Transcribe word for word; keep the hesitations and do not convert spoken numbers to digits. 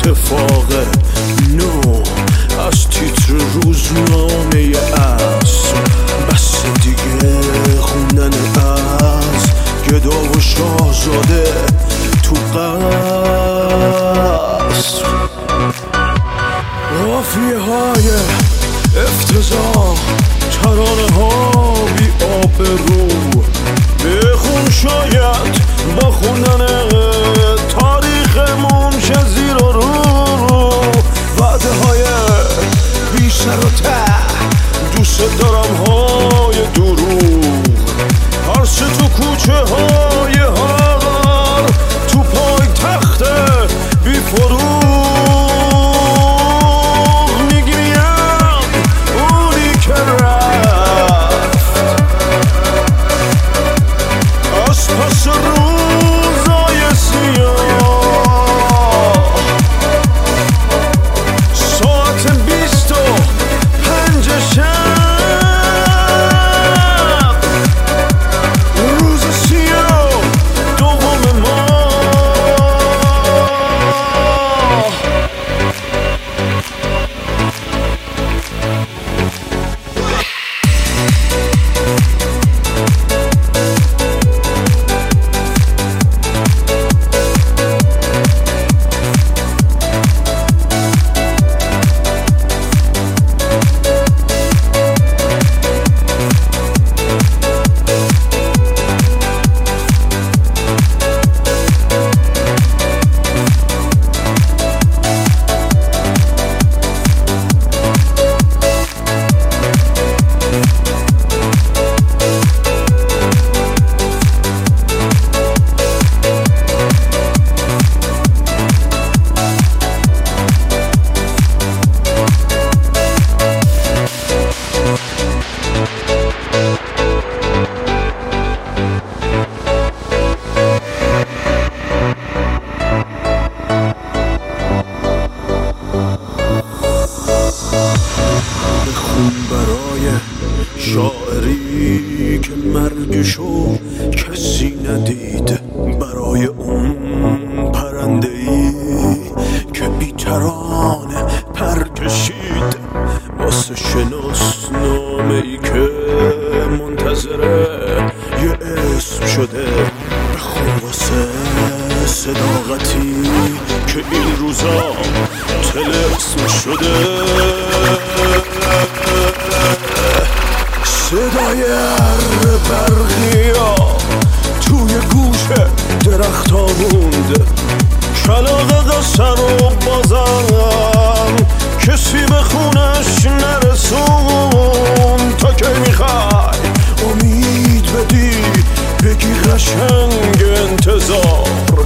اتفاق نو از تیتر روزنامه اصر، بس دیگه خوندن از گدا و شاهزاده تو قصر. قافیه های افتضاح، ترانه ها بی آبرو، بخون شاید با خوندن تاریخمون شه زیر و رو. وعده های بی سر و ته، دوست دارم های دروغ، هرچه تو کوچه های هر، تو پای تخت بی فروغ. شاعری که مرگشو کسی ندید، برای اون پرنده ای که بی ترانه پر کشید، واسه شناسنامه ای که منتظره یه اسم شده. بخون واسه صداقتی که این روزا طلسم شده. صدای هر برقیا توی گوش درخت ها موند، کلاغ قصر و بازم کسی به خونش نرسون. تا که میخوای امید بدی بگی قشنگ انتظار،